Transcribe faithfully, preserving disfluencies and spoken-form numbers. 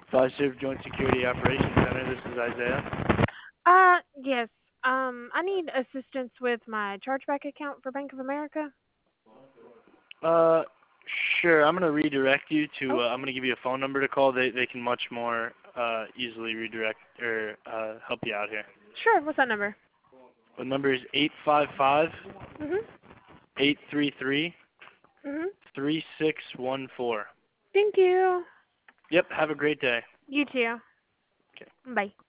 Five-Serve Joint Security Operations Center, this is Isaiah. Uh, yes. Um, I need assistance with my chargeback account for Bank of America. Uh, sure, I'm going to redirect you to, Oh, uh, I'm going to give you a phone number to call. They, they can much more uh, easily redirect or uh, help you out here. sure. What's that number? The number is eight five five, Mhm. eight three three, Mhm. three six one four. Thank you. Yep, have a great day. You too. Okay. Bye.